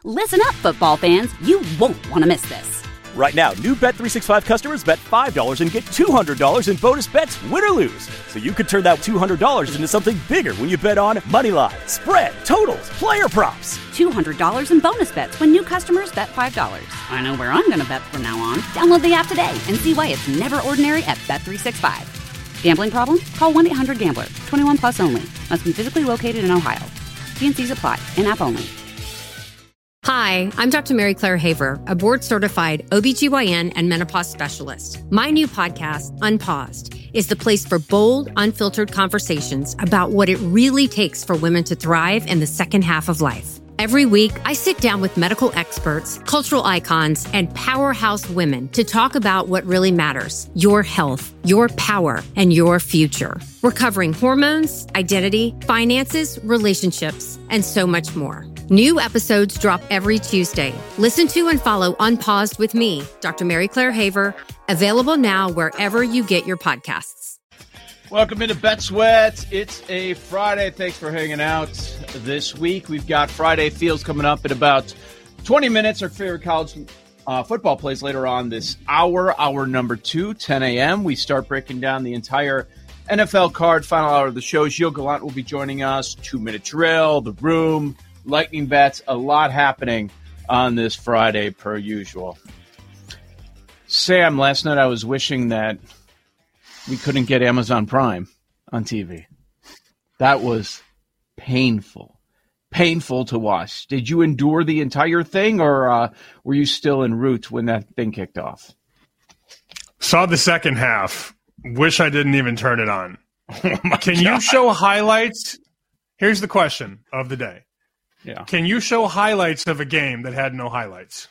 Listen up, football fans. You won't want to miss this. Right now, new Bet365 customers bet $5 and get $200 in bonus bets, win or lose. So you could turn that $200 into something bigger when you bet on moneyline, spread, totals, player props. $200 in bonus bets when new customers bet $5. I know where I'm going to bet from now on. Download the app today and see why it's never ordinary at Bet365. Gambling problem? Call 1-800-GAMBLER. 21 plus only. Must be physically located in Ohio. T&Cs apply. In-app only. Hi, I'm Dr. Mary Claire Haver, a board-certified OBGYN and menopause specialist. My new podcast, Unpaused, is the place for bold, unfiltered conversations about what it really takes for women to thrive in the second half of life. Every week, I sit down with medical experts, cultural icons, and powerhouse women to talk about what really matters: your health, your power, and your future. We're covering hormones, identity, finances, relationships, and so much more. New episodes drop every Tuesday. Listen to and follow Unpaused with me, Dr. Mary Claire Haver, available now wherever you get your podcasts. Welcome into Bet Sweat. It's a Friday. Thanks for hanging out this week. We've got Friday Feels coming up in about 20 minutes. Our favorite college football plays later on this hour number 2, 10 a.m. We start breaking down the entire NFL card. Final hour of the show. Gilles Gallant will be joining us. 2-minute drill, the room, lightning bets, a lot happening on this Friday per usual. Sam, last night I was wishing that we couldn't get Amazon Prime on TV. That was painful to watch. Did you endure the entire thing, or were you still en route when that thing kicked off? Saw the second half. Wish I didn't even turn it on. Oh Can you show highlights? Here's the question of the day. Yeah. Can you show highlights of a game that had no highlights?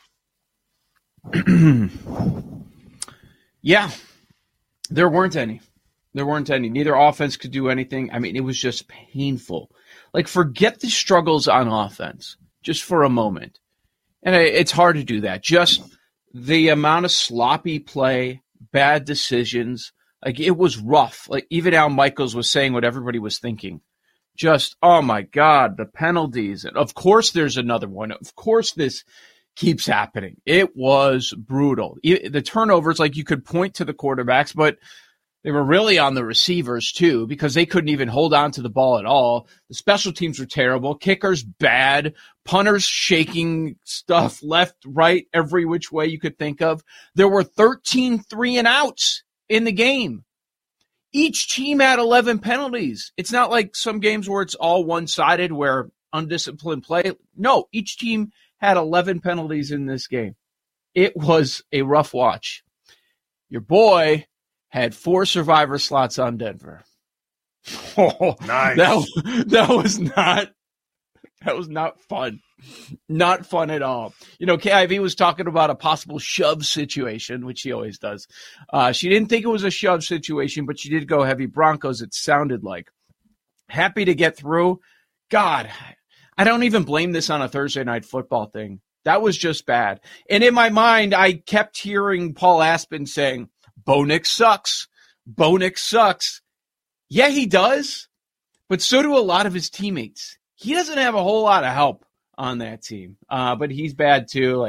Yeah. There weren't any. Neither offense could do anything. I mean, it was just painful. Like, forget the struggles on offense just for a moment. And it's hard to do that. Just the amount of sloppy play, bad decisions. Like, it was rough. Like, even Al Michaels was saying what everybody was thinking. Just, oh my God, the penalties. And of course there's another one. Of course this keeps happening. It was brutal. The turnovers, like, you could point to the quarterbacks, but they were really on the receivers too, because they couldn't even hold on to the ball at all. The special teams were terrible. Kickers bad. Punters shaking stuff left, right, every which way you could think of. There were 13 3-and-outs in the game. Each team had 11 penalties. It's not like some games where it's all one-sided, where undisciplined play. No, each team had 11 penalties in this game. It was a rough watch. Your boy had 4 survivor slots on Denver. Oh, nice. That was not fun. Not fun at all. You know, KIV was talking about a possible shove situation, which he always does. She didn't think it was a shove situation, but she did go heavy Broncos, it sounded like. Happy to get through. God, I don't even blame this on a Thursday night football thing. That was just bad. And in my mind, I kept hearing Paul Aspen saying, Bo Nix sucks. Bo Nix sucks. Yeah, he does. But so do a lot of his teammates. He doesn't have a whole lot of help on that team. But he's bad too.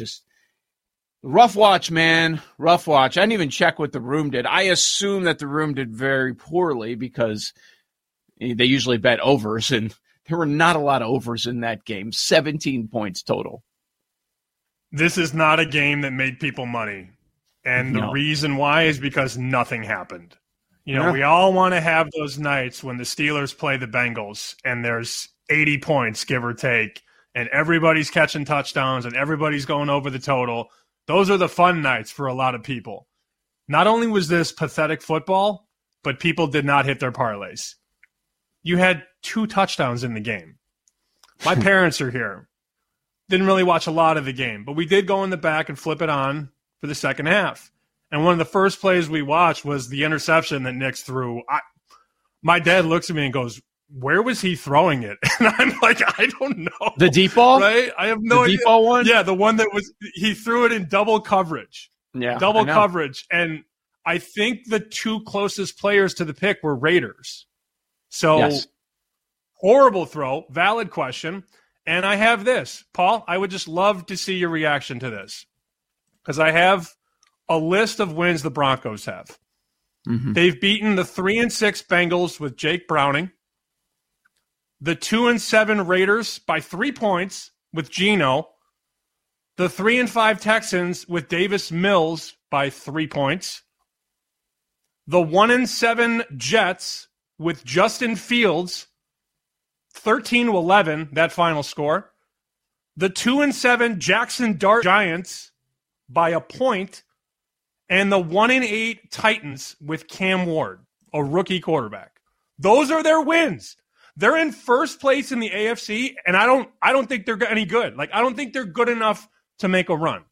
Rough watch, man. Rough watch. I didn't even check what the room did. I assume that the room did very poorly because they usually bet overs, and there were not a lot of overs in that game. 17 points total. This is not a game that made people money. And the reason why is because nothing happened. You know, we all want to have those nights when the Steelers play the Bengals and there's 80 points, give or take, and everybody's catching touchdowns and everybody's going over the total. Those are the fun nights for a lot of people. Not only was this pathetic football, but people did not hit their parlays. You had 2 touchdowns in the game. My parents are here. Didn't really watch a lot of the game, but we did go in the back and flip it on for the second half. And one of the first plays we watched was the interception that Nix threw. My dad looks at me and goes, where was he throwing it? And I'm like, I don't know. The deep ball? Right? I have no idea. The deep ball one? Yeah, the one that he threw it in double coverage. Yeah. Double coverage. And I think the 2 closest players to the pick were Raiders. So horrible throw, valid question. And I have this. Paul, I would just love to see your reaction to this, because I have a list of wins the Broncos have. Mm-hmm. They've beaten the 3-6 Bengals with Jake Browning, the 2-7 Raiders by 3 points with Geno, the 3-5 Texans with Davis Mills by 3 points, the 1-7 Jets with Justin Fields, 13-11, that final score, the 2-7 Jackson Dart Giants by a point, and the 1-8 Titans with Cam Ward, a rookie quarterback. Those are their wins. They're in first place in the AFC, and I don't think they're any good. Like, I don't think they're good enough to make a run.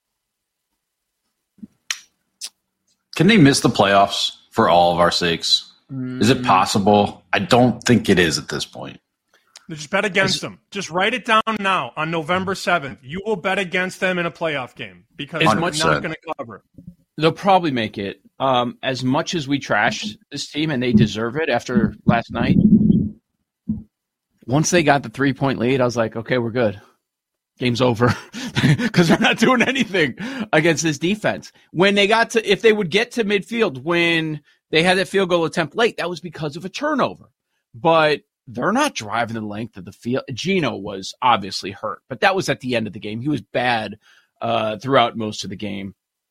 Can they miss the playoffs for all of our sakes? Is it possible? I don't think it is at this point. Just bet against them. Just write it down now on November 7th. You will bet against them in a playoff game because they're not going to cover. They'll probably make it. As much as we trash this team, and they deserve it after last night, once they got the 3-point lead, I was like, okay, we're good. Game's over, because they're not doing anything against this defense. When they got to, if they would get to midfield when they had that field goal attempt late, that was because of a turnover. But they're not driving the length of the field. Geno was obviously hurt, but that was at the end of the game. He was bad throughout most of the game.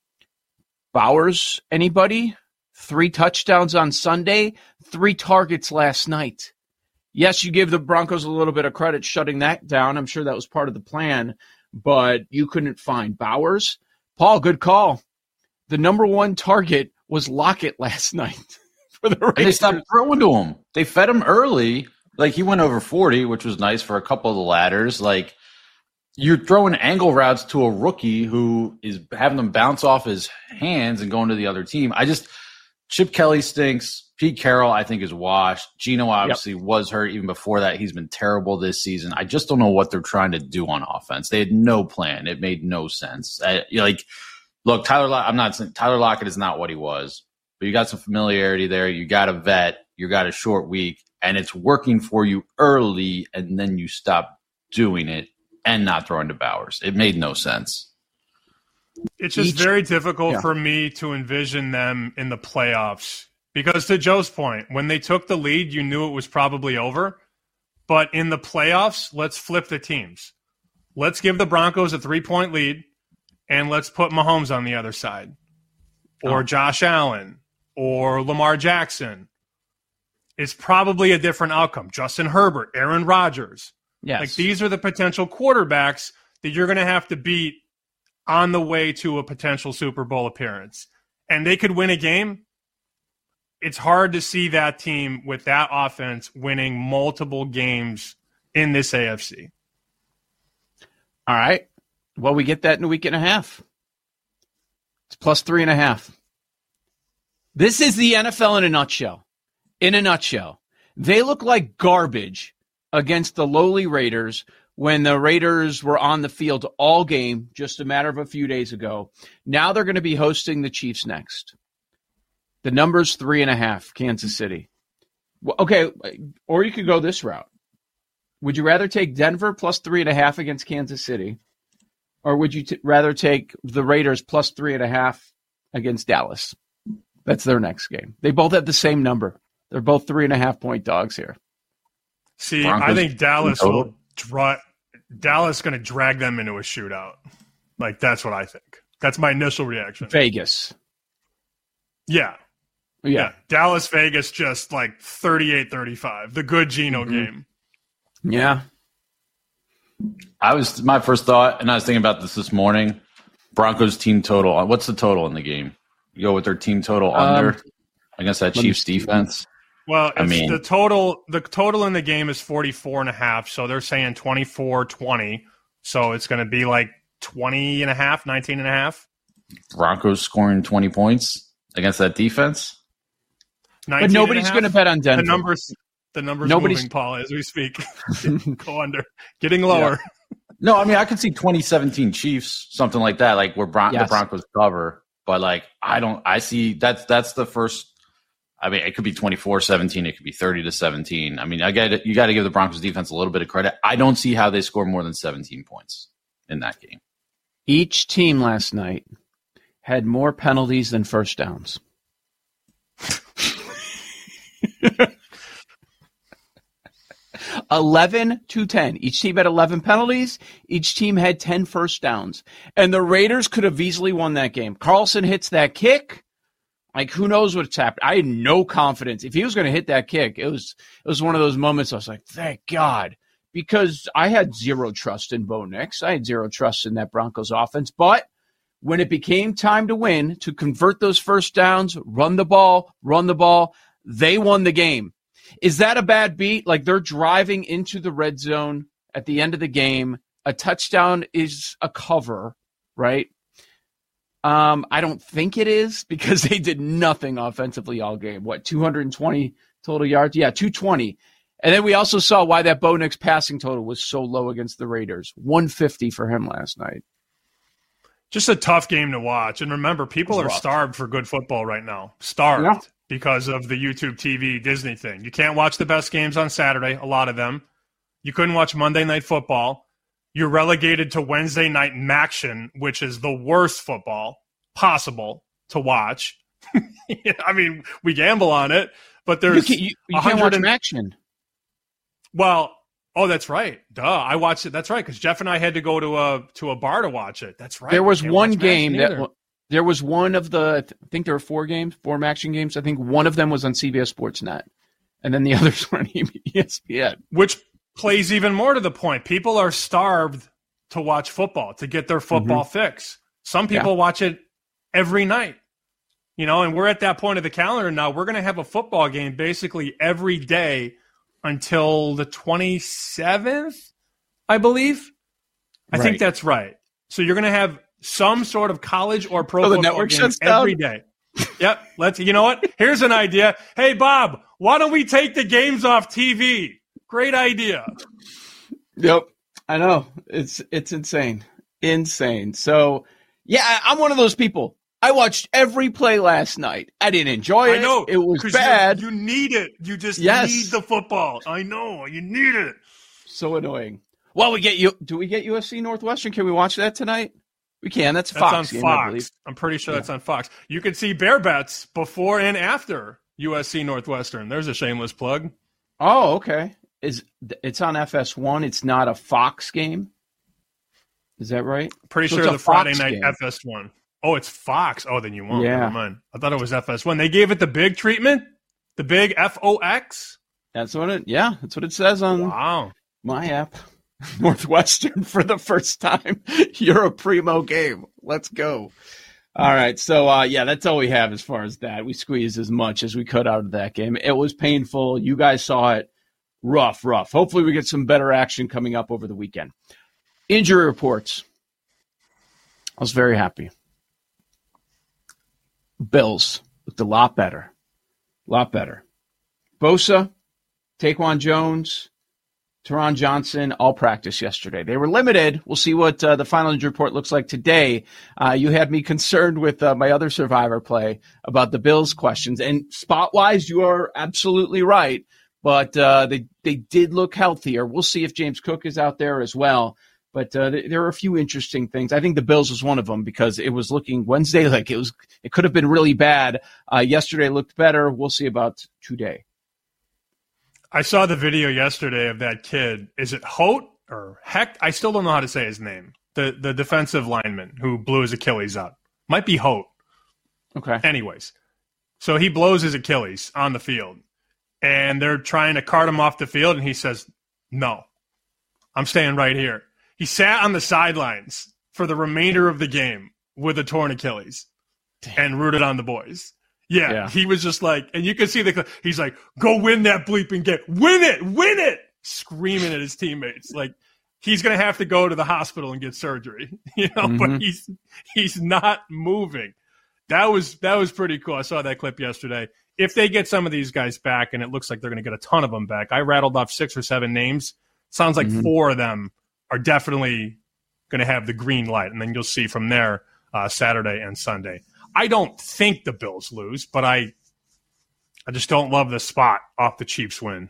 Bowers, anybody? 3 touchdowns on Sunday, 3 targets last night. Yes, you give the Broncos a little bit of credit shutting that down. I'm sure that was part of the plan, but you couldn't find Bowers. Paul, good call. The number 1 target was Lockett last night for the Raiders. And they stopped throwing to him. They fed him early. Like, he went over 40, which was nice for a couple of the ladders. Like, you're throwing angle routes to a rookie who is having them bounce off his hands and going to the other team. Chip Kelly stinks. Pete Carroll, I think, is washed. Geno obviously was hurt even before that. He's been terrible this season. I just don't know what they're trying to do on offense. They had no plan. It made no sense. Look, I'm not saying Tyler Lockett is not what he was, but you got some familiarity there. You got a vet. You got a short week, and it's working for you early, and then you stop doing it and not throwing to Bowers. It made no sense. It's just very difficult for me to envision them in the playoffs. Because to Joe's point, when they took the lead, you knew it was probably over. But in the playoffs, let's flip the teams. Let's give the Broncos a 3-point lead, and let's put Mahomes on the other side. Or Josh Allen, or Lamar Jackson. It's probably a different outcome. Justin Herbert, Aaron Rodgers. Yes. Like, these are the potential quarterbacks that you're going to have to beat on the way to a potential Super Bowl appearance. And they could win a game. It's hard to see that team with that offense winning multiple games in this AFC. All right. Well, we get that in a week and a half. It's plus 3.5. This is the NFL in a nutshell. In a nutshell. They look like garbage against the lowly Raiders when the Raiders were on the field all game just a matter of a few days ago. Now they're going to be hosting the Chiefs next. The number's 3.5, Kansas City. Well, okay, or you could go this route. Would you rather take Denver plus 3.5 against Kansas City, or would you rather take the Raiders plus 3.5 against Dallas? That's their next game. They both have the same number. They're both 3.5-point dogs here. See, Broncos, I think Dallas will Dallas going to drag them into a shootout. Like, that's what I think. That's my initial reaction. Vegas. Yeah. Dallas, Vegas, just like 38-35. The good Geno game. Yeah. My first thought, and I was thinking about this morning, Broncos team total. What's the total in the game? You go with their team total under against that Chiefs defense? Well, the total in the game is 44.5, so they're saying 24-20. So it's going to be like 20.5, 19.5. Broncos scoring 20 points against that defense? But nobody's going to bet on Denver. The numbers moving, Paul, as we speak. Go under. Getting lower. Yeah. No, I mean, I could see 2017 Chiefs, something like that, like where the Broncos cover. But like, I see that's the first I mean, it could be 24-17. It could be 30-17. I mean, you got to give the Broncos defense a little bit of credit. I don't see how they score more than 17 points in that game. Each team last night had more penalties than first downs. 11-10. Each team had 11 penalties. Each team had 10 first downs. And the Raiders could have easily won that game. Carlson hits that kick. Like, who knows what's happened? I had no confidence. If he was going to hit that kick, it was one of those moments I was like, thank God. Because I had zero trust in Bo Nix. I had zero trust in that Broncos offense. But when it became time to win, to convert those first downs, run the ball, they won the game. Is that a bad beat? Like, they're driving into the red zone at the end of the game. A touchdown is a cover, right? I don't think it is, because they did nothing offensively all game. 220 total yards? Yeah, 220. And then we also saw why that Bo Nix passing total was so low against the Raiders. 150 for him last night. Just a tough game to watch. And remember, people are starved for good football right now. Starved. Yeah. Because of the YouTube TV Disney thing. You can't watch the best games on Saturday, a lot of them. You couldn't watch Monday Night Football. You're relegated to Wednesday Night Maction, which is the worst football possible to watch. I mean, we gamble on it, but there's you can't watch Maction. Well, oh, that's right. Duh, I watched it. That's right, because Jeff and I had to go to a bar to watch it. That's right. There was one game that there was one of the. I think there were four Maction games. I think one of them was on CBS Sports Net, and then the others were on ESPN. Which plays even more to the point. People are starved to watch football, to get their football fix. Some people watch it every night, and we're at that point of the calendar now. We're going to have a football game basically every day until the 27th, I believe. I think that's right. So you're going to have some sort of college or pro football game every day. Yep. You know what? Here's an idea. Hey, Bob, why don't we take the games off TV? Great idea. Yep. I know. It's insane. Insane. So, yeah, I'm one of those people. I watched every play last night. I didn't enjoy it. I know. It was bad. You need it. You just need the football. I know. You need it. So annoying. Well, do we get USC Northwestern? Can we watch that tonight? We can. That's Fox. On Fox. I'm pretty sure that's on Fox. You can see Bear Bets before and after USC Northwestern. There's a shameless plug. Oh, okay. It's on FS1. It's not a Fox game. Is that right? Pretty sure the Friday night FS1. Oh, it's Fox. Oh, then you won't. Yeah. Never mind. I thought it was FS1. They gave it the big treatment? The big FOX? That's what it says on my app. Northwestern for the first time. You're a primo game. Let's go. All right. So, that's all we have as far as that. We squeezed as much as we could out of that game. It was painful. You guys saw it. Rough. Hopefully we get some better action coming up over the weekend. Injury reports. I was very happy. Bills looked a lot better. Bosa, Taquan Jones, Teron Johnson, all practiced yesterday. They were limited. We'll see what the final injury report looks like today. You had me concerned with my other Survivor play about the Bills questions. And spot-wise, you are absolutely right. But they did look healthier. We'll see if James Cook is out there as well. But there are a few interesting things. I think the Bills was one of them because it was looking Wednesday like it could have been really bad. Yesterday looked better. We'll see about today. I saw the video yesterday of that kid. Is it Holt or Hecht? I still don't know how to say his name. The defensive lineman who blew his Achilles up. Might be Holt. Okay. Anyways, so he blows his Achilles on the field. And they're trying to cart him off the field, and he says, no, I'm staying right here. He sat on the sidelines for the remainder of the game with a torn Achilles and rooted on the boys. Yeah, he was just like, and you can see he's like, go win that bleeping game. Win it, screaming at his teammates. Like, he's going to have to go to the hospital and get surgery, but he's not moving. That was pretty cool. I saw that clip yesterday. If they get some of these guys back, and it looks like they're going to get a ton of them back, I rattled off 6 or 7 names. Sounds like 4 of them are definitely going to have the green light, and then you'll see from there Saturday and Sunday. I don't think the Bills lose, but I I just don't love the spot off the Chiefs win.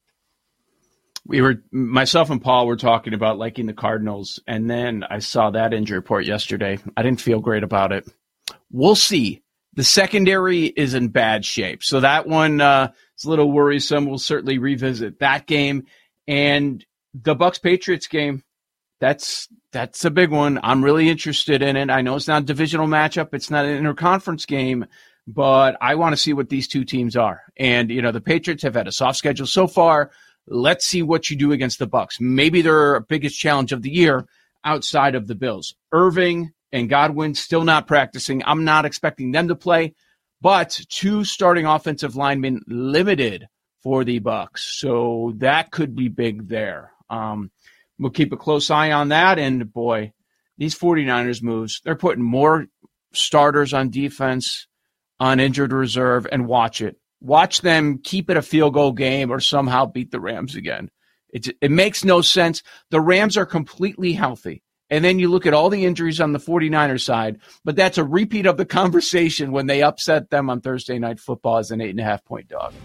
Myself and Paul were talking about liking the Cardinals, and then I saw that injury report yesterday. I didn't feel great about it. We'll see. The secondary is in bad shape, so that one is a little worrisome. We'll certainly revisit that game. And the Bucs-Patriots game, that's a big one. I'm really interested in it. I know it's not a divisional matchup. It's not an interconference game, but I want to see what these two teams are. And, the Patriots have had a soft schedule so far. Let's see what you do against the Bucs. Maybe their biggest challenge of the year outside of the Bills. Irving and Godwin still not practicing. I'm not expecting them to play, but 2 starting offensive linemen limited for the Bucs. So that could be big there. We'll keep a close eye on that. And boy, these 49ers moves, they're putting more starters on defense, on injured reserve, and watch it. Watch them keep it a field goal game or somehow beat the Rams again. It makes no sense. The Rams are completely healthy. And then you look at all the injuries on the 49ers side, but that's a repeat of the conversation when they upset them on Thursday Night Football as an 8.5-point dog.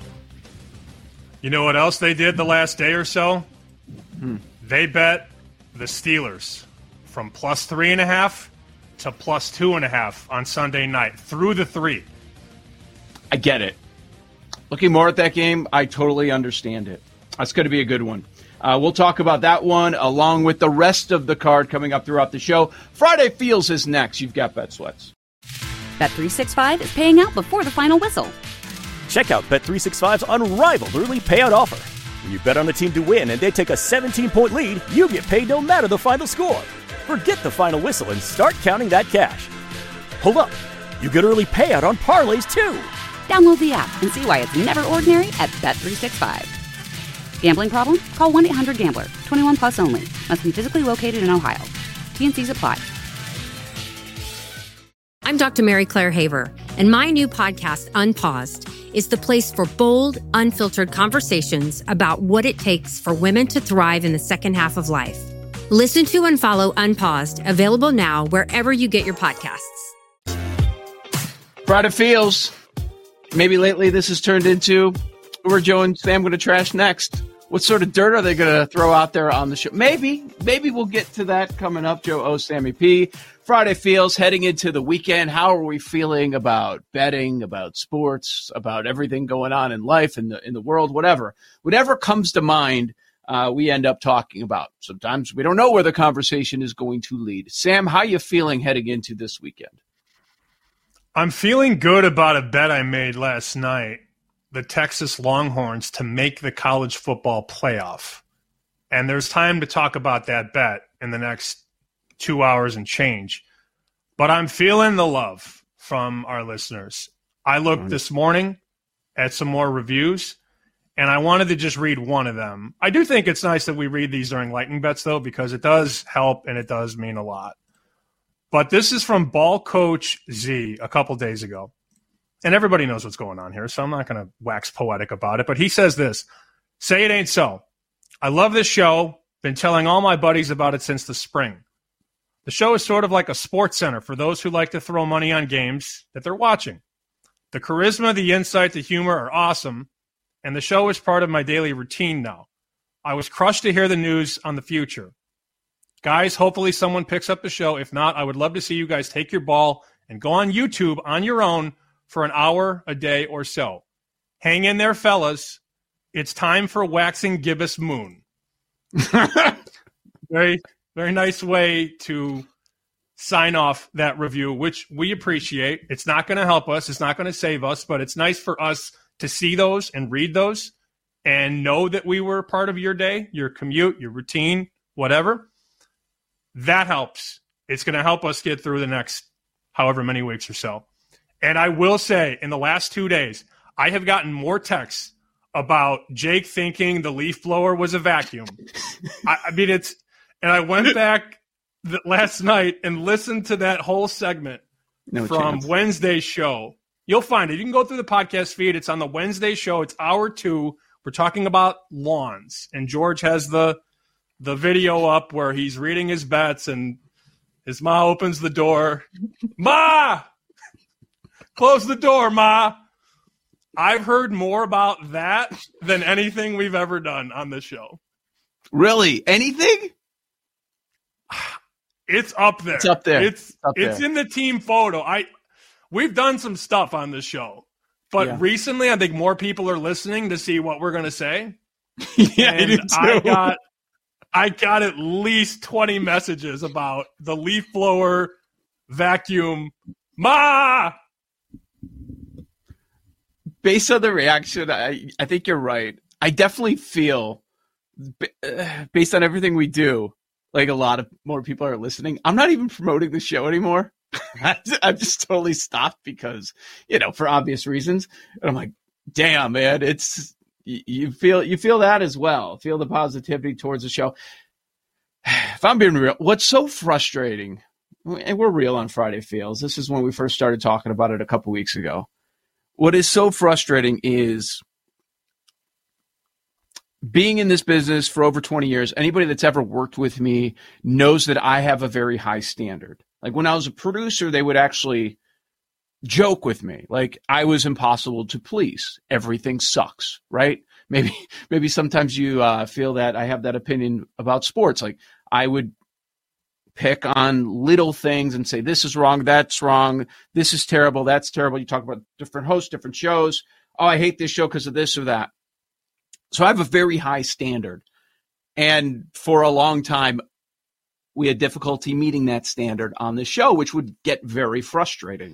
You know what else they did the last day or so? They bet the Steelers from plus 3.5 to plus 2.5 on Sunday night through the 3. I get it. Looking more at that game, I totally understand it. That's going to be a good one. We'll talk about that one along with the rest of the card coming up throughout the show. Friday Feels is next. You've got Bet Sweats. Bet365 is paying out before the final whistle. Check out Bet365's unrivaled early payout offer. When you bet on a team to win and they take a 17-point lead, you get paid no matter the final score. Forget the final whistle and start counting that cash. Hold up. You get early payout on parlays, too. Download the app and see why it's never ordinary at Bet365. Gambling problem? Call 1-800-GAMBLER. 21 plus only. Must be physically located in Ohio. T&Cs apply. I'm Dr. Mary Claire Haver, and my new podcast, Unpaused, is the place for bold, unfiltered conversations about what it takes for women to thrive in the second half of life. Listen to and follow Unpaused, available now wherever you get your podcasts. Friday Feels. Maybe lately this has turned into where Joe and Sam going to trash next. What sort of dirt are they going to throw out there on the show? Maybe we'll get to that coming up. Joe O, Sammy P. Friday Feels, heading into the weekend. How are we feeling about betting, about sports, about everything going on in life, in the world, whatever comes to mind, we end up talking about. Sometimes we don't know where the conversation is going to lead. Sam, how are you feeling heading into this weekend? I'm feeling good about a bet I made last night, the Texas Longhorns to make the college football playoff. And there's time to talk about that bet in the next 2 hours and change. But I'm feeling the love from our listeners. I looked this morning at some more reviews, and I wanted to just read one of them. I do think it's nice that we read these during Lightning Bets, though, because it does help and it does mean a lot. But this is from Ball Coach Z a couple days ago. And everybody knows what's going on here, so I'm not going to wax poetic about it. But he says this: "Say it ain't so. I love this show. Been telling all my buddies about it since the spring. The show is sort of like a sports center for those who like to throw money on games that they're watching. The charisma, the insight, the humor are awesome, and the show is part of my daily routine now. I was crushed to hear the news on the future. Guys, hopefully someone picks up the show. If not, I would love to see you guys take your ball and go on YouTube on your own for an hour a day or so. Hang in there, fellas. It's time for Waxing Gibbous Moon." Very, very nice way to sign off that review, which we appreciate. It's not going to help us. It's not going to save us, but it's nice for us to see those and read those and know that we were part of your day, your commute, your routine, whatever. That helps. It's going to help us get through the next however many weeks or so. And I will say, in the last 2 days, I have gotten more texts about Jake thinking the leaf blower was a vacuum. I mean, it's, and I went back last night and listened to that whole segment from Wednesday's show. You'll find it. You can go through the podcast feed. It's on the Wednesday show. It's hour 2. We're talking about lawns. And George has the video up where he's reading his bets and his ma opens the door. Ma! Close the door, Ma! I've heard more about that than anything we've ever done on this show. Really? Anything? It's up there. It's up there. It's in the team photo. We've done some stuff on this show, but recently I think more people are listening to see what we're going to say. Yeah, and I got at least 20 messages about the leaf blower vacuum. Ma! Based on the reaction, I think you're right. I definitely feel, based on everything we do, like a lot of more people are listening. I'm not even promoting the show anymore. I've just totally stopped because, for obvious reasons. And I'm like, damn, man, you feel that as well. Feel the positivity towards the show. If I'm being real, what's so frustrating, and we're real on Friday Feels. This is when we first started talking about it a couple weeks ago. What is so frustrating is being in this business for over 20 years. Anybody that's ever worked with me knows that I have a very high standard. Like when I was a producer, they would actually joke with me. Like I was impossible to please. Everything sucks, right? Maybe sometimes you feel that I have that opinion about sports. Like I would pick on little things and say, this is wrong, that's wrong, this is terrible, that's terrible. You talk about different hosts, different shows. Oh, I hate this show because of this or that. So I have a very high standard. And for a long time, we had difficulty meeting that standard on the show, which would get very frustrating.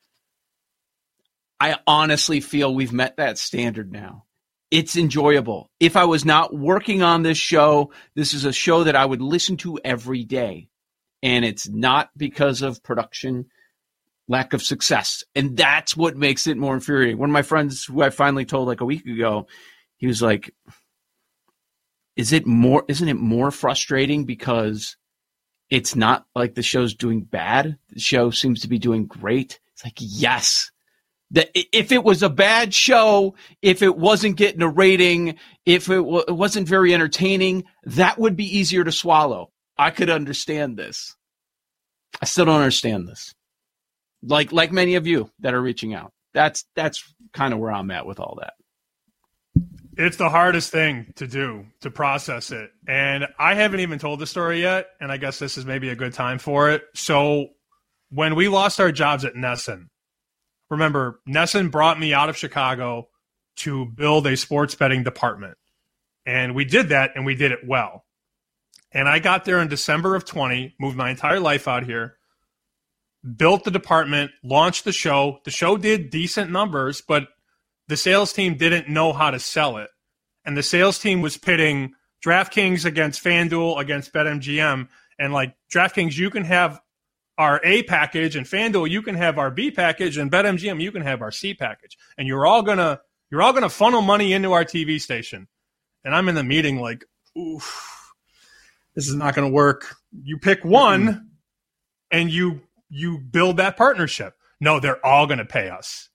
I honestly feel we've met that standard now. It's enjoyable. If I was not working on this show, this is a show that I would listen to every day. And it's not because of production, lack of success. And that's what makes it more infuriating. One of my friends who I finally told like a week ago, he was like, isn't it more frustrating because it's not like the show's doing bad? The show seems to be doing great. It's like, yes. If it was a bad show, if it wasn't getting a rating, if it wasn't very entertaining, that would be easier to swallow. I could understand this. I still don't understand this. Like many of you that are reaching out. That's kind of where I'm at with all that. It's the hardest thing to do, to process it. And I haven't even told the story yet, and I guess this is maybe a good time for it. So when we lost our jobs at Nesson, remember, Nesson brought me out of Chicago to build a sports betting department. And we did that, and we did it well. And I got there in December of 20, moved my entire life out here, built the department, launched the show. The show did decent numbers, but the sales team didn't know how to sell it. And the sales team was pitting DraftKings against FanDuel against BetMGM. And like DraftKings, you can have our A package, and FanDuel, you can have our B package, and BetMGM, you can have our C package. And you're all gonna funnel money into our TV station. And I'm in the meeting like, oof. This is not going to work. You pick one and you build that partnership. No, they're all going to pay us.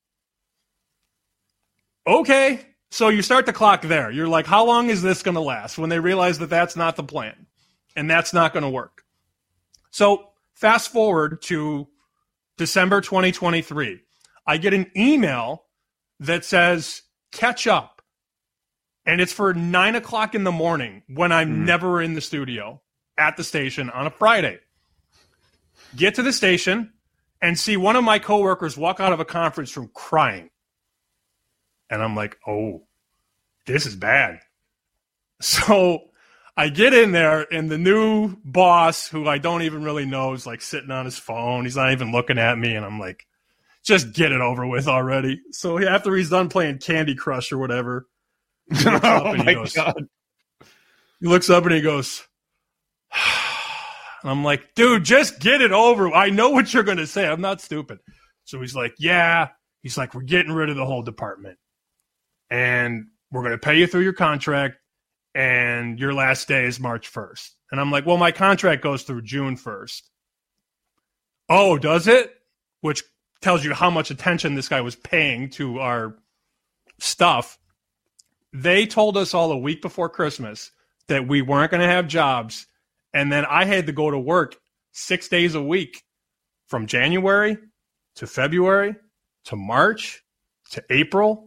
Okay. So you start the clock there. You're like, how long is this going to last? When they realize that that's not the plan and that's not going to work. So fast forward to December 2023. I get an email that says, catch up. And it's for 9 o'clock in the morning when I'm never in the studio at the station on a Friday. Get to the station and see one of my coworkers walk out of a conference room crying. And I'm like, oh, this is bad. So I get in there, and the new boss, who I don't even really know, is like sitting on his phone. He's not even looking at me. And I'm like, just get it over with already. So after he's done playing Candy Crush or whatever, he looks up and he goes, God. He looks up and he goes, and I'm like, dude, just get it over. I know what you're going to say. I'm not stupid. So he's like, yeah. He's like, we're getting rid of the whole department. And we're going to pay you through your contract. And your last day is March 1st. And I'm like, well, my contract goes through June 1st. Oh, does it? Which tells you how much attention this guy was paying to our stuff. They told us all a week before Christmas that we weren't going to have jobs. And then I had to go to work 6 days a week from January to February to March to April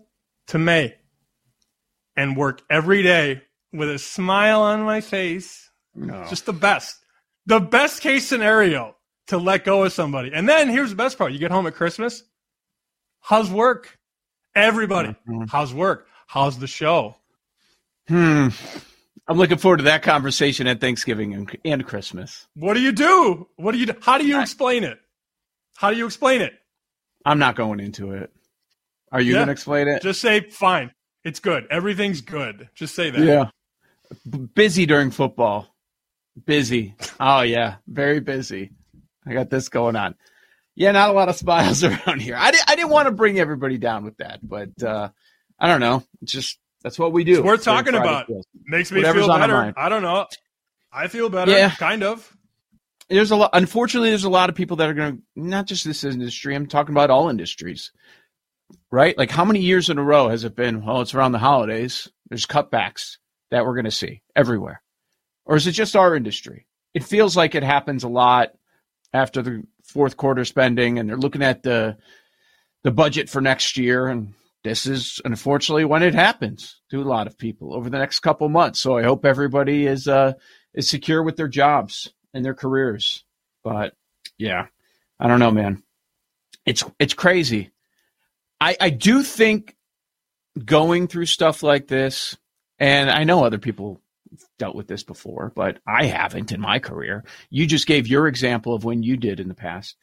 to May and work every day with a smile on my face. No. Just the best. The best case scenario to let go of somebody. And then here's the best part. You get home at Christmas. How's work? Everybody. How's work? How's the show? I'm looking forward to that conversation at Thanksgiving and Christmas. What do you do? How do you explain it? How do you explain it? I'm not going into it. Are you going to explain it? Just say, fine. It's good. Everything's good. Just say that. Yeah. Busy during football. Busy. Oh, yeah. Very busy. I got this going on. Yeah, not a lot of smiles around here. I didn't want to bring everybody down with that, but I don't know. It's just that's what we do. It's worth talking about. Makes me feel better. I don't know. I feel better, kind of. There's a lot. Unfortunately, there's a lot of people that are going to, not just this industry, I'm talking about all industries, right? Like how many years in a row has it been, well, it's around the holidays, there's cutbacks that we're going to see everywhere? Or is it just our industry? It feels like it happens a lot after the fourth quarter spending, and they're looking at the budget for next year, and this is unfortunately when it happens to a lot of people over the next couple months. So I hope everybody is secure with their jobs and their careers. But yeah, I don't know, man. It's crazy. I do think going through stuff like this, and I know other people dealt with this before, but I haven't in my career. You just gave your example of when you did in the past.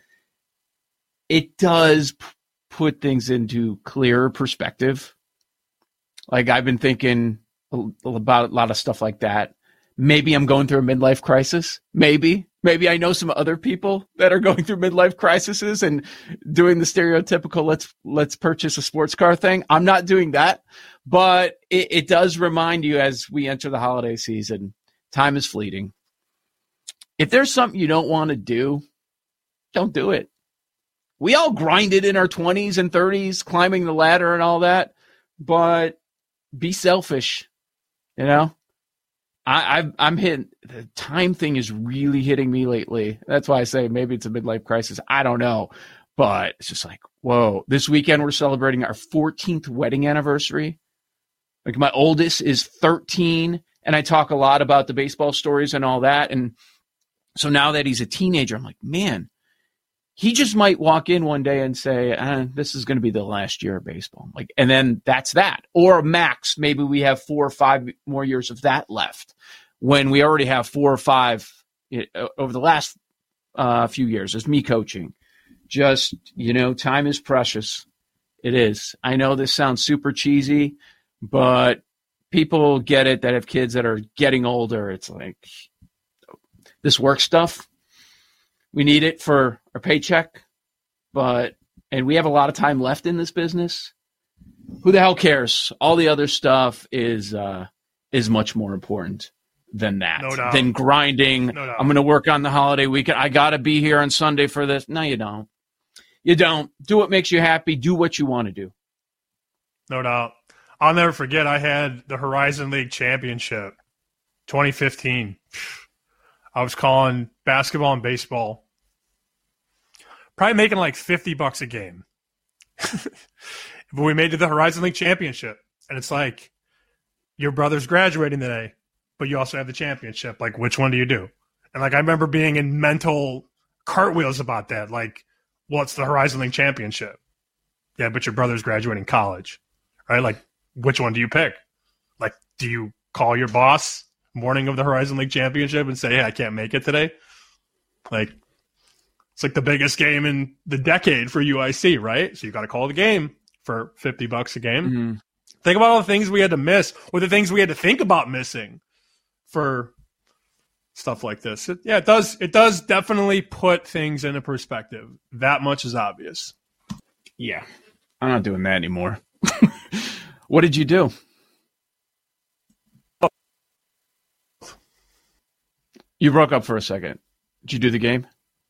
It does put things into clearer perspective. Like I've been thinking about a lot of stuff like that. Maybe I'm going through a midlife crisis. Maybe I know some other people that are going through midlife crises and doing the stereotypical let's purchase a sports car thing. I'm not doing that, but it does remind you as we enter the holiday season, time is fleeting. If there's something you don't want to do, don't do it. We all grinded in our 20s and 30s, climbing the ladder and all that, but be selfish, you know? I'm hitting the time thing is really hitting me lately. That's why I say maybe it's a midlife crisis. I don't know, but it's just like, whoa, this weekend we're celebrating our 14th wedding anniversary. Like my oldest is 13, and I talk a lot about the baseball stories and all that. And so now that he's a teenager, I'm like, man, he just might walk in one day and say, this is going to be the last year of baseball. Like, and then that's that. Or max, maybe we have 4 or 5 more years of that left when we already have 4 or 5 over the last few years as me coaching. Just, time is precious. It is. I know this sounds super cheesy, but people get it that have kids that are getting older. It's like this work stuff. We need it for our paycheck, and we have a lot of time left in this business. Who the hell cares? All the other stuff is much more important than that. No doubt. Than grinding. No doubt. I'm going to work on the holiday weekend. I got to be here on Sunday for this. No, you don't. You don't. Do what makes you happy. Do what you want to do. No doubt. I'll never forget I had the Horizon League Championship, 2015. I was calling basketball and baseball. Probably making like $50 a game. But we made it to the Horizon League Championship. And it's like, your brother's graduating today, but you also have the championship. Like, which one do you do? And like, I remember being in mental cartwheels about that. Like, well, it's the Horizon League Championship. Yeah, but your brother's graduating college. Right? Like, which one do you pick? Like, do you call your boss morning of the Horizon League Championship and say, hey, I can't make it today? Like, it's like the biggest game in the decade for UIC, right? So you got to call the game for $50 a game. Mm-hmm. Think about all the things we had to miss or the things we had to think about missing for stuff like this. It does definitely put things into perspective. That much is obvious. Yeah. I'm not doing that anymore. What did you do? You broke up for a second. Did you do the game?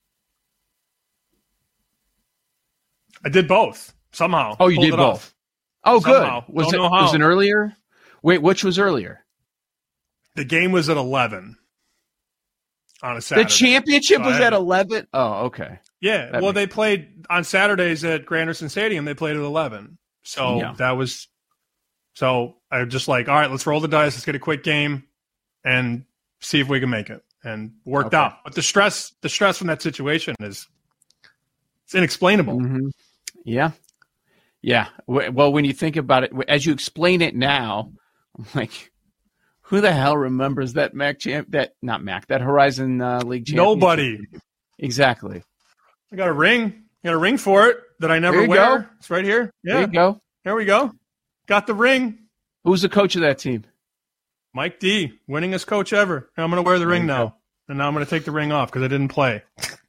I did both somehow. Oh, you did both. Off. Oh, somehow. Good. Was it earlier? Wait, which was earlier? The game was at 11 on a Saturday. The championship was at 11? Oh, okay. Yeah. They played on Saturdays at Granderson Stadium. They played at 11. So that was So I'm just like, all right, let's roll the dice. Let's get a quick game and see if we can make it. And worked out. But the stress from that situation it's inexplainable. Mm-hmm. Yeah. Yeah. Well, when you think about it, as you explain it now, I'm like, who the hell remembers that that Horizon League championship? Nobody. Exactly. I got a ring. I got a ring for it that I never wear. Go. It's right here. Yeah. There you go. There we go. Got the ring. Who's the coach of that team? Mike D, winningest coach ever. I'm going to wear the ring now. And now I'm going to take the ring off because I didn't play.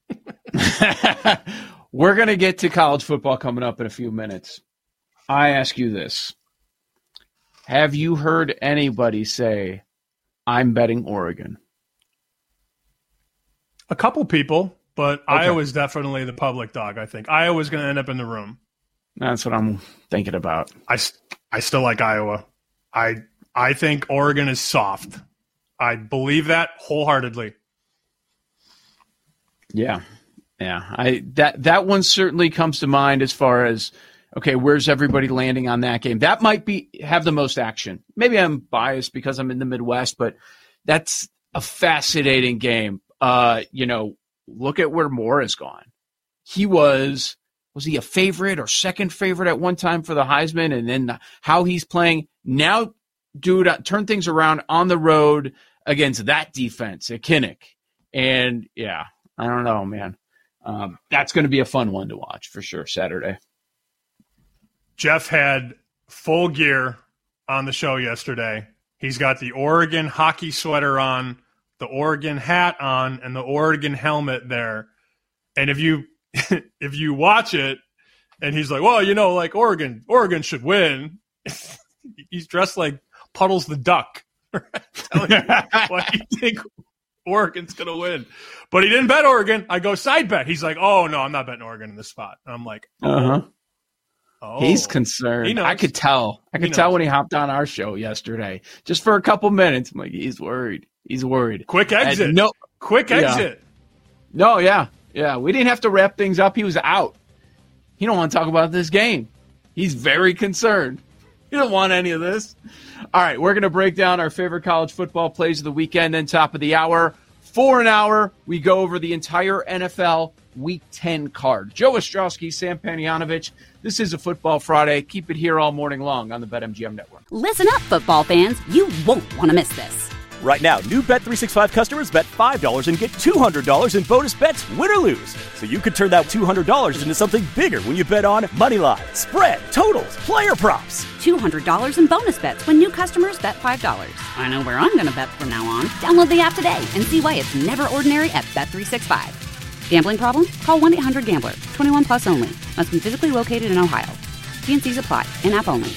We're going to get to college football coming up in a few minutes. I ask you this. Have you heard anybody say, I'm betting Oregon? A couple people, but Iowa's definitely the public dog, I think. Iowa's going to end up in the room. That's what I'm thinking about. I still like Iowa. I think Oregon is soft. I believe that wholeheartedly. Yeah. That one certainly comes to mind as far as, okay, where's everybody landing on that game? That might have the most action. Maybe I'm biased because I'm in the Midwest, but that's a fascinating game. Look at where Moore has gone. He was he a favorite or second favorite at one time for the Heisman? And then how he's playing now, dude, turn things around on the road against that defense at Kinnick. And yeah, I don't know, man. That's going to be a fun one to watch for sure Saturday. Jeff had full gear on the show yesterday. He's got the Oregon hockey sweater on, the Oregon hat on, and the Oregon helmet there. And if you watch it, and he's like, well, like Oregon should win. He's dressed like Puddles the Duck. Telling you why you think Oregon's going to win. But he didn't bet Oregon. I go side bet. He's like, oh, no, I'm not betting Oregon in this spot. And I'm like, oh. He's concerned. I could tell. When he hopped on our show yesterday, just for a couple minutes. I'm like, he's worried. Quick exit. Exit. No, yeah. We didn't have to wrap things up. He was out. He don't want to talk about this game. He's very concerned. He don't want any of this. All right, we're going to break down our favorite college football plays of the weekend, then top of the hour. For an hour, we go over the entire NFL Week 10 card. Joe Ostrowski, Sam Panayonovich. This is a Football Friday. Keep it here all morning long on the BetMGM Network. Listen up, football fans. You won't want to miss this. Right now, new Bet365 customers bet $5 and get $200 in bonus bets, win or lose. So you could turn that $200 into something bigger when you bet on moneyline, spread, totals, player props. $200 in bonus bets when new customers bet $5. I know where I'm going to bet from now on. Download the app today and see why it's never ordinary at Bet365. Gambling problem? Call 1-800-GAMBLER. 21 plus only. Must be physically located in Ohio. T&Cs apply. In-app only.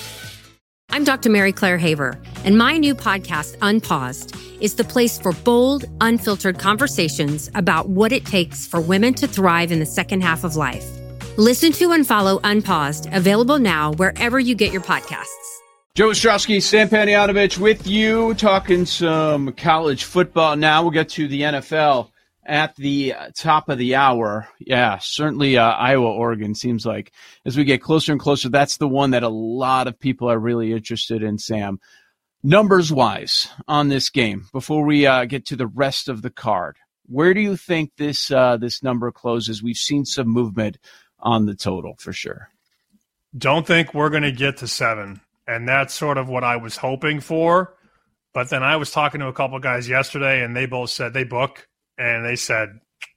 I'm Dr. Mary Claire Haver, and my new podcast, Unpaused, is the place for bold, unfiltered conversations about what it takes for women to thrive in the second half of life. Listen to and follow Unpaused, available now wherever you get your podcasts. Joe Ostrowski, Sam Panayonovich with you, talking some college football. Now we'll get to the NFL at the top of the hour. Yeah, certainly Iowa, Oregon seems like as we get closer and closer, that's the one that a lot of people are really interested in, Sam. Numbers-wise on this game, before we get to the rest of the card, where do you think this number closes? We've seen some movement on the total for sure. Don't think we're going to get to 7, and that's sort of what I was hoping for. But then I was talking to a couple guys yesterday, and they both said they book. And they said,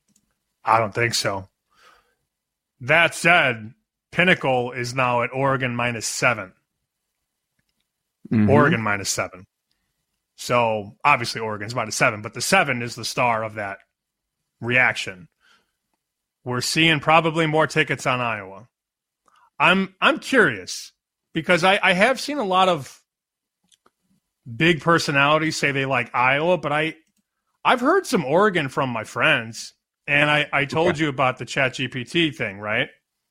I don't think so. That said, Pinnacle is now at Oregon -7. Mm-hmm. Oregon -7. So obviously Oregon's -7, but the 7 is the star of that reaction. We're seeing probably more tickets on Iowa. I'm curious because I have seen a lot of big personalities say they like Iowa, but I've heard some Oregon from my friends, and I told you about the ChatGPT thing, right?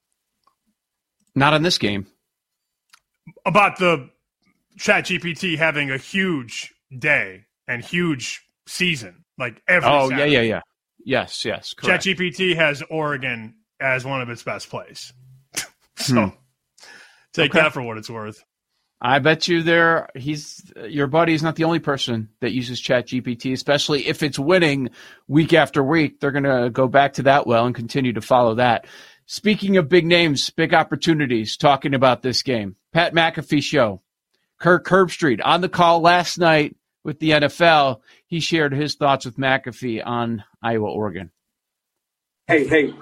Not in this game. About the ChatGPT having a huge day and huge season, like every Saturday. Yeah. Yes, correct. ChatGPT has Oregon as one of its best plays. So take that for what it's worth. I bet you your buddy's not the only person that uses ChatGPT, especially if it's winning week after week. They're going to go back to that well and continue to follow that. Speaking of big names, big opportunities, talking about this game, Pat McAfee show, Kirk Herbstreit on the call last night with the NFL. He shared his thoughts with McAfee on Iowa, Oregon. Hey.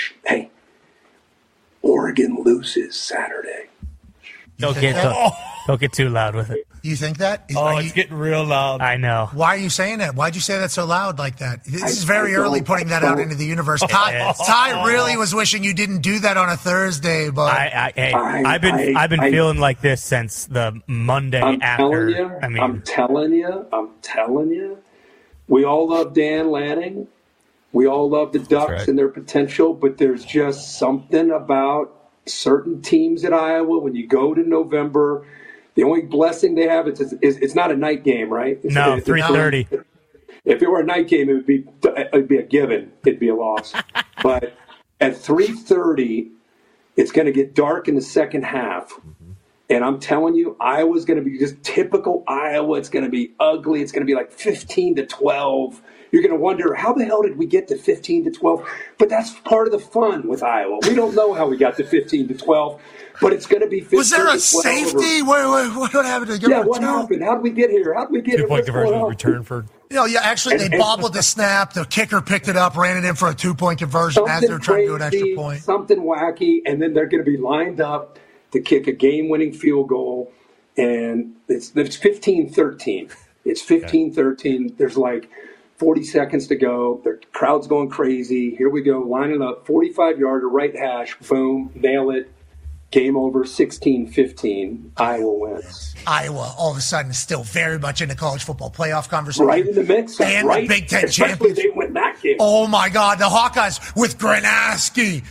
Oregon loses Saturday. Don't get too loud with it. You think that? It's getting real loud. I know. Why are you saying that? Why'd you say that so loud like that? This is very early putting that out into the universe. Ty really was wishing you didn't do that on a Thursday, but I've been feeling like this since the Monday after. I'm telling you. We all love Dan Lanning. We all love the Ducks and their potential, but there's just something about certain teams at Iowa when you go to November. The only blessing they have is it's not a night game, right? No, 3:30. If it were a night game, it'd be a given. It'd be a loss. But at 3:30, it's going to get dark in the second half. And I'm telling you, Iowa's going to be just typical Iowa. It's going to be ugly. It's going to be like 15-12. You're going to wonder, how the hell did we get to 15-12? But that's part of the fun with Iowa. We don't know how we got to 15-12, but it's going to be 15-12. Was there a safety? What happened? What happened? How did we get here? How did we get here? 2-point conversion return for... Actually, they bobbled the snap. The kicker picked it up, ran it in for a 2-point conversion as they were trying to do an extra point. Something wacky, and then they're going to be lined up to kick a game-winning field goal, and it's 15-13. It's 15-13. There's like 40 seconds to go. The crowd's going crazy. Here we go, lining up, 45-yarder, right hash, boom, nail it. Game over, 16-15. Iowa wins. Iowa, all of a sudden, is still very much in the college football playoff conversation. Right in the mix. And the Big Ten championship. They win that game. Oh, my God. The Hawkeyes with Granaski.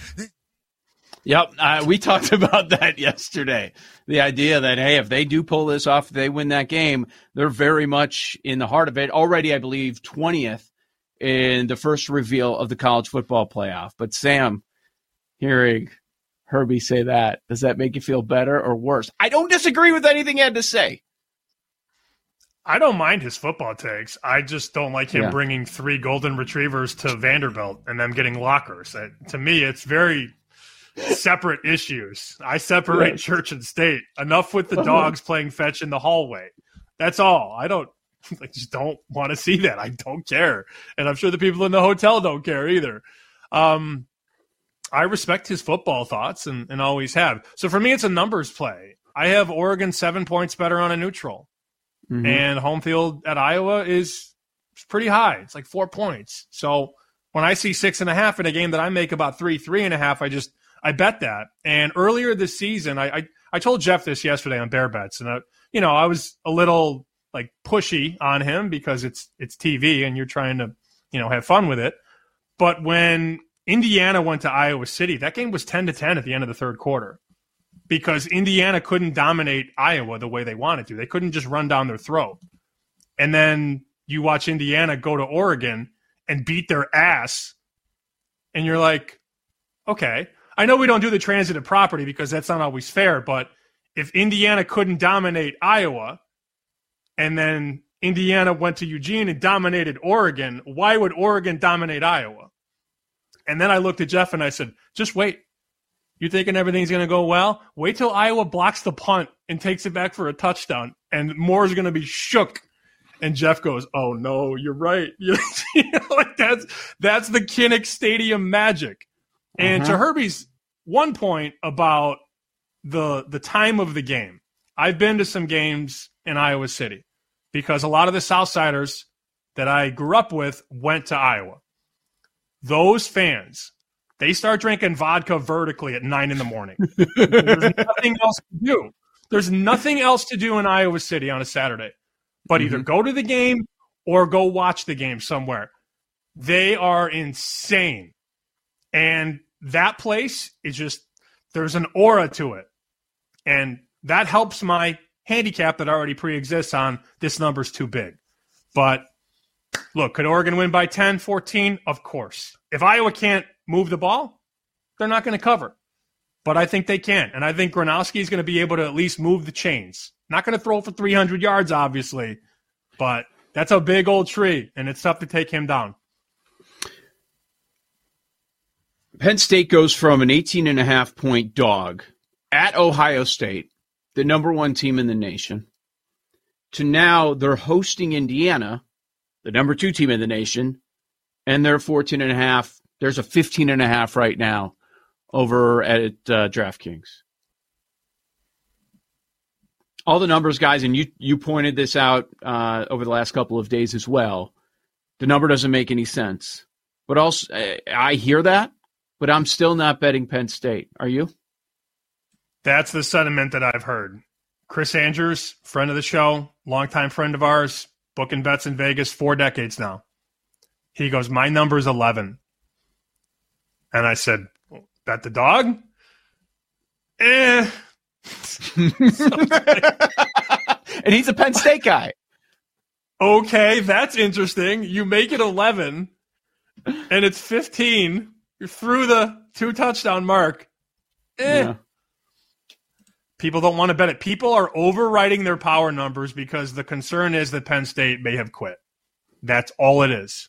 Yep, we talked about that yesterday. The idea that, hey, if they do pull this off, they win that game, they're very much in the heart of it. Already, I believe, 20th in the first reveal of the college football playoff. But, Sam, hearing Herbie say that, does that make you feel better or worse? I don't disagree with anything he had to say. I don't mind his football takes. I just don't like him bringing 3 golden retrievers to Vanderbilt and them getting lockers. To me, it's very separate issues. I separate church and state. Enough with the dogs playing fetch in the hallway. That's all. I just don't want to see that. I don't care. And I'm sure the people in the hotel don't care either. I respect his football thoughts and always have. So for me, it's a numbers play. I have Oregon 7 points better on a neutral. Mm-hmm. And home field at Iowa is pretty high. It's like 4 points. So when I see 6.5 in a game that I make about 3.5, I bet that. And earlier this season, I told Jeff this yesterday on Bear Bets, and I was a little like pushy on him because it's TV and you're trying to have fun with it. But when Indiana went to Iowa City, that game was 10-10 at the end of the third quarter because Indiana couldn't dominate Iowa the way they wanted to. They couldn't just run down their throat. And then you watch Indiana go to Oregon and beat their ass, and you're like, okay. I know we don't do the transitive property because that's not always fair, but if Indiana couldn't dominate Iowa and then Indiana went to Eugene and dominated Oregon, why would Oregon dominate Iowa? And then I looked at Jeff and I said, just wait. You thinking everything's going to go well? Wait till Iowa blocks the punt and takes it back for a touchdown, and Moore's going to be shook. And Jeff goes, oh, no, you're right. That's the Kinnick Stadium magic. And to Herbie's one point about the time of the game, I've been to some games in Iowa City because a lot of the Southsiders that I grew up with went to Iowa. Those fans, they start drinking vodka vertically at 9 a.m. There's nothing else to do. There's nothing else to do in Iowa City on a Saturday but either go to the game or go watch the game somewhere. They are insane. And that place is just, there's an aura to it. And that helps my handicap that already pre-exists on this number's too big. But look, could Oregon win by 10, 14? Of course. If Iowa can't move the ball, they're not going to cover. But I think they can. And I think Gronowski is going to be able to at least move the chains. Not going to throw for 300 yards, obviously, but that's a big old tree, and it's tough to take him down. Penn State goes from an 18.5-point dog at Ohio State, the number one team in the nation, to now they're hosting Indiana, the number two team in the nation, and they're 14.5. There's a 15.5 right now over at DraftKings. All the numbers, guys, and you pointed this out over the last couple of days as well. The number doesn't make any sense. But also, I hear that, but I'm still not betting Penn State. Are you? That's the sentiment that I've heard. Chris Andrews, friend of the show, longtime friend of ours, booking bets in Vegas 4 decades now. He goes, my number is 11. And I said, bet the dog? And he's a Penn State guy. Okay, that's interesting. You make it 11, and it's 15. You're through the 2-touchdown mark. Yeah. People don't want to bet it. People are overwriting their power numbers because the concern is that Penn State may have quit. That's all it is.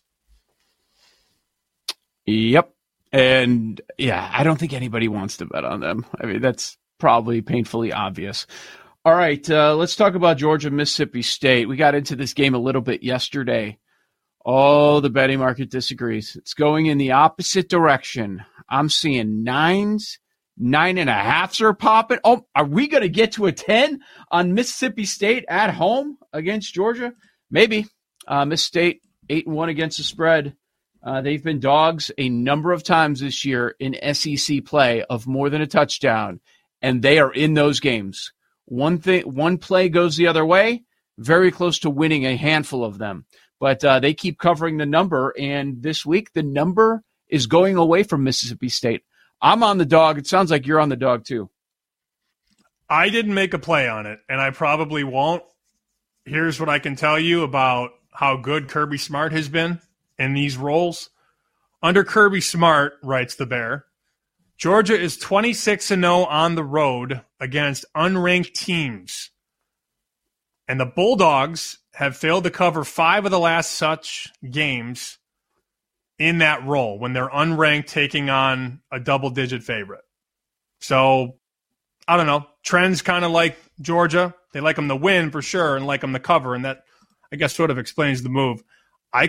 Yep. And, yeah, I don't think anybody wants to bet on them. I mean, that's probably painfully obvious. All right, let's talk about Georgia, Mississippi State. We got into this game a little bit yesterday. Oh, the betting market disagrees. It's going in the opposite direction. I'm seeing 9s, 9.5s are popping. Oh, are we going to get to a 10 on Mississippi State at home against Georgia? Maybe. Miss State 8-1 against the spread. They've been dogs a number of times this year in SEC play of more than a touchdown, and they are in those games. One play goes the other way, very close to winning a handful of them. But they keep covering the number, and this week the number is going away from Mississippi State. I'm on the dog. It sounds like you're on the dog too. I didn't make a play on it, and I probably won't. Here's what I can tell you about how good Kirby Smart has been in these roles. Under Kirby Smart, writes the Bear, Georgia is 26-0 on the road against unranked teams. And the Bulldogs have failed to cover 5 of the last such games in that role when they're unranked taking on a double-digit favorite. So, I don't know. Trends kind of like Georgia. They like them to win for sure and like them to cover, and that, I guess, sort of explains the move. At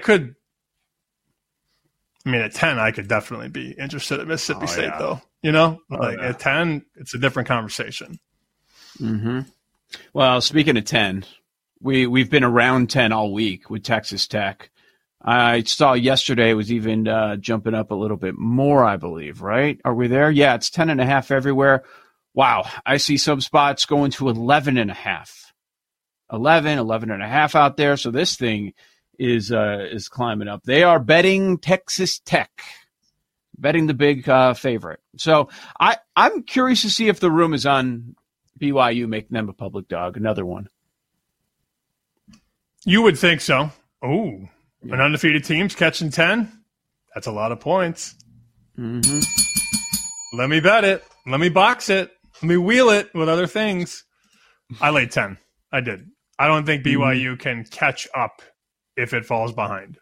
10, I could definitely be interested in Mississippi State, though. You know? At 10, it's a different conversation. Mm-hmm. Well, speaking of 10, we've been around 10 all week with Texas Tech. I saw yesterday it was even jumping up a little bit more, I believe, right? Are we there? Yeah, it's 10.5 everywhere. Wow, I see some spots going to 11.5. 11.5 out there. So this thing is climbing up. They are betting Texas Tech, betting the big favorite. So I'm curious to see if the room is on BYU making them a public dog. Another one. You would think so. Oh, yeah. An undefeated team's catching 10. That's a lot of points. Mm-hmm. Let me bet it. Let me box it. Let me wheel it with other things. I laid 10. I did. I don't think BYU can catch up if it falls behind.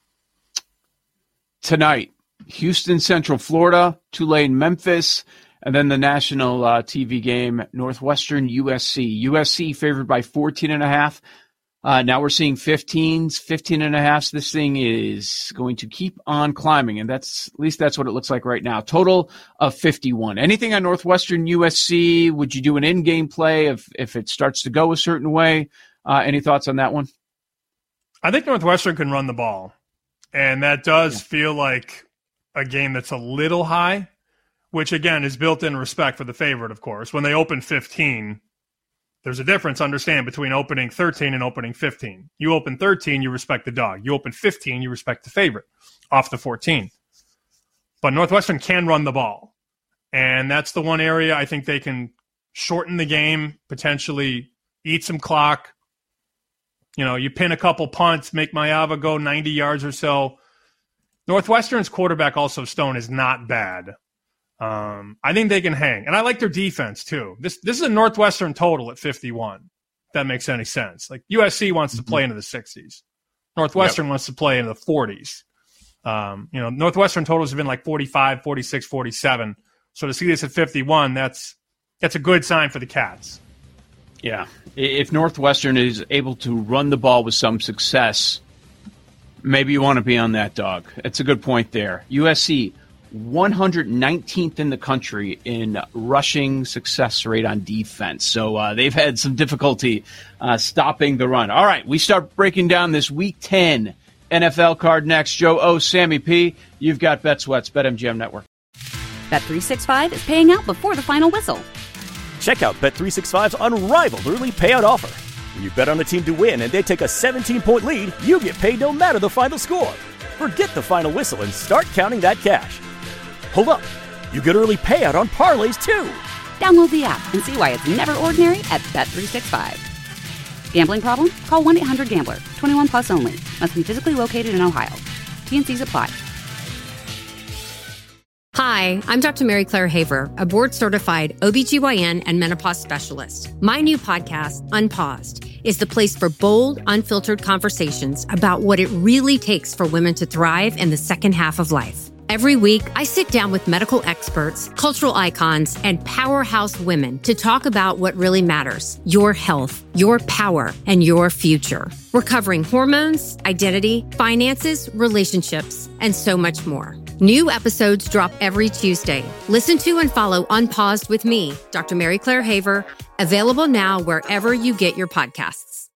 Tonight, Houston, Central Florida, Tulane, Memphis, and then the national TV game, Northwestern, USC. USC favored by 14.5. Now we're seeing 15s, 15.5s. This thing is going to keep on climbing, and at least that's what it looks like right now. Total of 51. Anything on Northwestern, USC? Would you do an in-game play if it starts to go a certain way? Any thoughts on that one? I think Northwestern can run the ball, and that does feel like a game that's a little high, which, again, is built-in respect for the favorite, of course. When they open 15, there's a difference, understand, between opening 13 and opening 15. You open 13, you respect the dog. You open 15, you respect the favorite off the 14. But Northwestern can run the ball, and that's the one area I think they can shorten the game, potentially eat some clock. You know, you pin a couple punts, make Mayava go 90 yards or so. Northwestern's quarterback, also Stone, is not bad. I think they can hang. And I like their defense, too. This is a Northwestern total at 51. that makes any sense. Like USC wants to play into the 60s. Northwestern wants to play into the 40s. Northwestern totals have been like 45, 46, 47. So to see this at 51, that's a good sign for the Cats. Yeah. If Northwestern is able to run the ball with some success, maybe you want to be on that dog. It's a good point there. USC, 119th in the country in rushing success rate on defense. So they've had some difficulty stopping the run. All right, we start breaking down this Week 10 NFL card next. Joe O, Sammy P, you've got Bet Sweats, BetMGM Network. Bet365 is paying out before the final whistle. Check out Bet365's unrivaled early payout offer. When you bet on a team to win and they take a 17-point lead, you get paid no matter the final score. Forget the final whistle and start counting that cash. Hold up. You get early payout on parlays, too. Download the app and see why it's never ordinary at Bet365. Gambling problem? Call 1-800-GAMBLER. 21 plus only. Must be physically located in Ohio. T&Cs apply. Hi, I'm Dr. Mary Claire Haver, a board-certified OBGYN and menopause specialist. My new podcast, Unpaused, is the place for bold, unfiltered conversations about what it really takes for women to thrive in the second half of life. Every week, I sit down with medical experts, cultural icons, and powerhouse women to talk about what really matters: your health, your power, and your future. We're covering hormones, identity, finances, relationships, and so much more. New episodes drop every Tuesday. Listen to and follow Unpaused with me, Dr. Mary Claire Haver, available now wherever you get your podcasts.